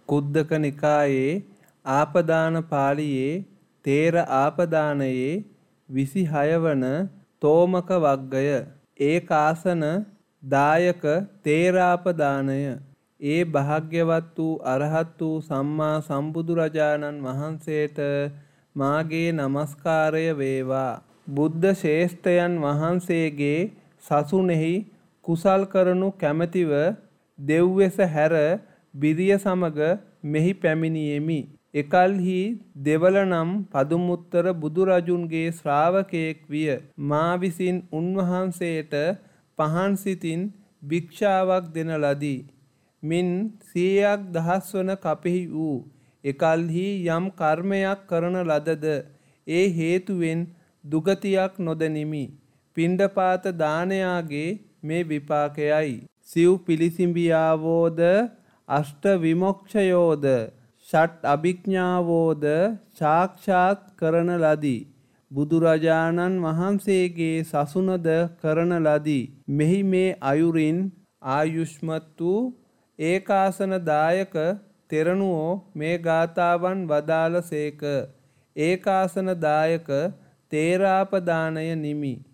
කුද්දක නිකායේ ආපදාන පාළියේ තේර ආපදානයේ 26 වන තෝමක වග්ගය. ඒකාසන දායක තේරාපදානය. ඒ භාග්‍යවත් වූ අරහත් වූ සම්මා සම්බුදුරජාණන් වහන්සේට මාගේ නමස්කාරය වේවා. බුද්ධ ශ්‍රේෂ්ඨයන් වහන්සේගේ සසුනේහි කුසල් කරනු කැමැතිව දෙව්වෙස හැර බිරිය සමග මෙහි පැමිණියෙමි. එකල්හි දෙවල නම් පදුමුත්තර බුදුරජුන්ගේ ශ්‍රාවකයෙක් විය. මා විසින් උන්වහන්සේට පහන් සිතින් භික්ෂාවක් දෙන ලදී. මින් 100ක් දහස් වන කපෙහි වූ එකල්හි යම් කර්මයක් කරන ලදද ඒ හේතුවෙන් දුගතියක් නොදනිමි. පිණ්ඩපාත දානයාගේ මේ විපාකයයි. සිව් පිළිසිඹියාවෝද අෂ්ට විමොක්ෂයෝද ෂට් අභිඥාවෝද සාක්ෂාත් කරන ලදී. බුදුරජාණන් වහන්සේගේ සසුනද කරන ලදී. මෙහි මේ අයුරින් ආයුෂ්මත් වූ ඒකාසන දායක තෙරණුවෝ මේ ගාථාවන් වදාළ සේක. ඒකාසන දායක තේරාපදානය නිමි.